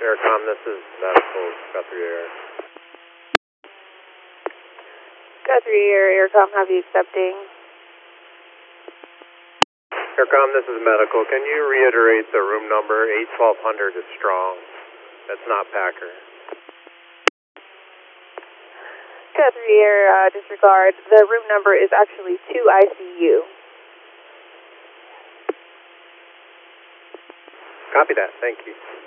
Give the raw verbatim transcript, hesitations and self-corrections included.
Aircom, this is medical, Guthrie Air. Guthrie Air, Aircom, have you accepting? Aircom, this is medical. Can you reiterate the room number? eight twelve hundred is strong. That's not Packer. Guthrie Air, uh, disregard. The room number is actually two I C U. Copy that. Thank you.